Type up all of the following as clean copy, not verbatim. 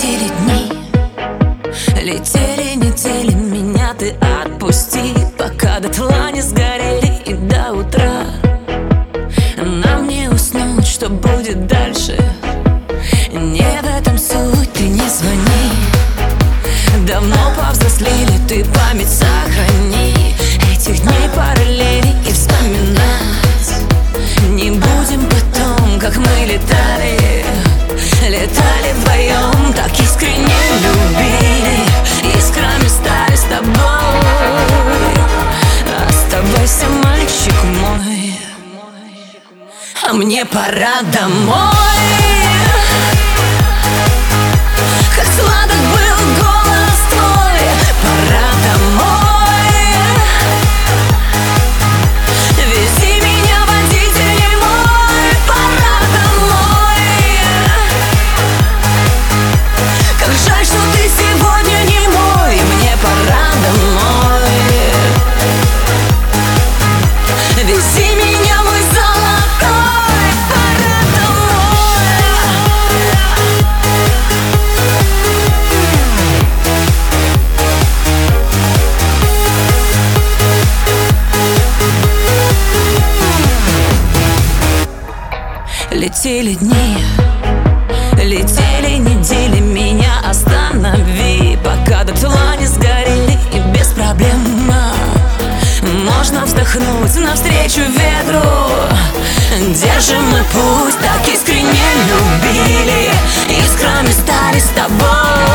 Летели дни, летели недели, меня ты отпусти, пока дотла не сгорели и до утра. Нам не уснуть, что будет дальше, не в этом суть, ты не звони. Давно повзрослели, ты память сохрани этих дней параллели и вспоминать не будем потом, как мы летали, летали вдвоем, так искренне любили, искрами стали с тобой. Оставайся, мальчик мой, а мне пора домой. Как сладок был голос твой, пора домой. Вези меня, водитель мой, пора домой. Как жаль, что ты сегодня не мой, мне пора домой. Вези меня, мой золотой, пора домой. Летели дни, летели недели, меня останови, пока дотла не сгорели и без проблем. Можно вздохнуть навстречу ветру, держим мы путь, так искренне любили, искрами стали с тобой.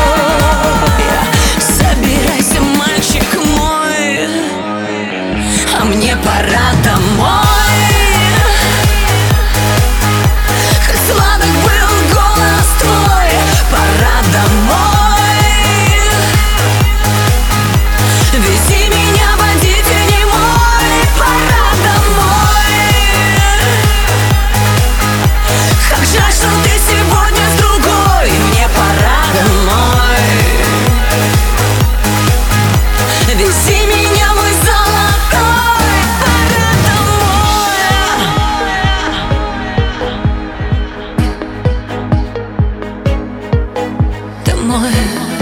Собирайся, мальчик мой, а мне пора домой. Как сладок был голос твой, пора домой. Вези меня, водитель мой, пора домой. Как жаль, что ты сегодня с другой, мне пора домой. Вези меня, мой золотой, пора домой. Домой.